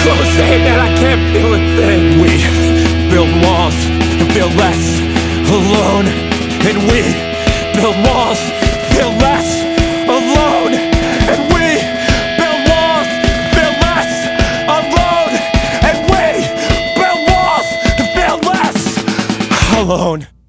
close aim and I can't feel a thing. We build walls and feel less alone. And we build walls, feel less alone. And we build walls, feel less alone. And we build walls to feel less alone.